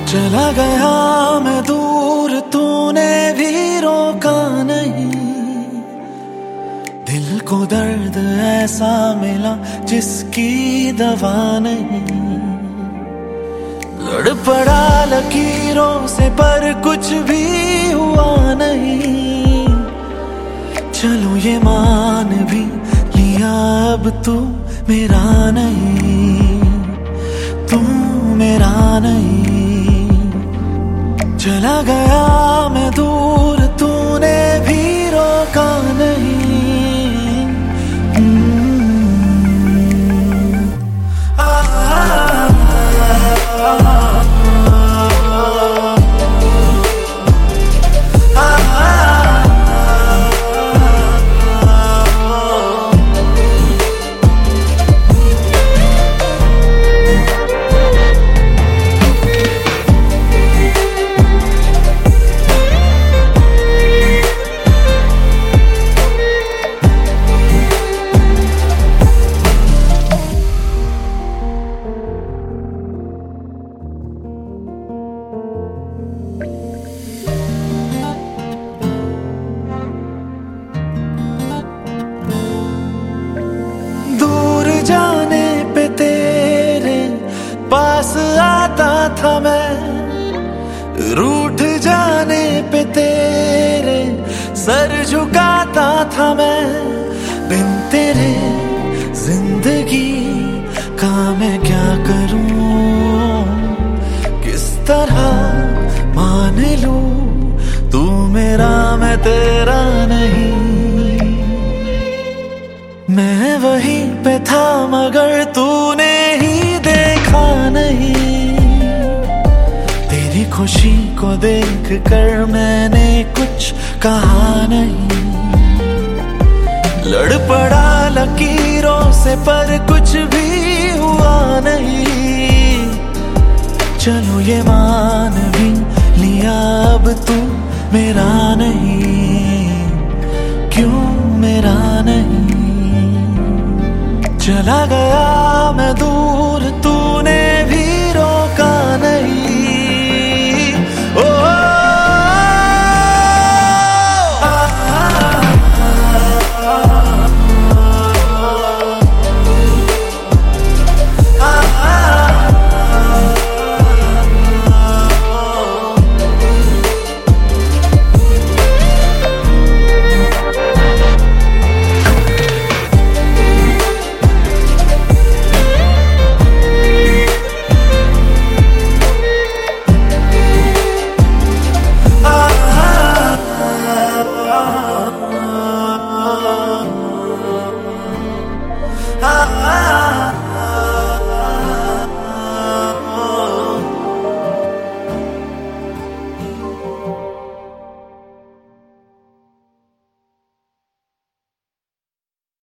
चला गया मैं दूर, तूने भी रोका नहीं। दिल को दर्द ऐसा मिला जिसकी दवा नहीं। लड़ पड़ा लकीरों से पर कुछ भी हुआ नहीं। चलो ये मान भी लिया अब तू मेरा नहीं, तू मेरा नहीं। चला गया मैं दूर, तूने भी रोका नहीं। जाने पे तेरे पास आता था मैं, रूठ जाने पे तेरे सर झुकाता था मैं। बिन तेरे जिंदगी का मैं क्या करूं, किस तरह मान लूं तू मेरा मैं तेरा नहीं। मैं वहीं पे था मगर तूने ही देखा नहीं। तेरी खुशी को देख कर मैंने कुछ कहा नहीं। लड़ पड़ा लकीरों से पर कुछ भी हुआ नहीं। चलो ये मान भी लिया अब तू मेरा नहीं, क्यों मेरा नहीं। चला गया मैं दूर,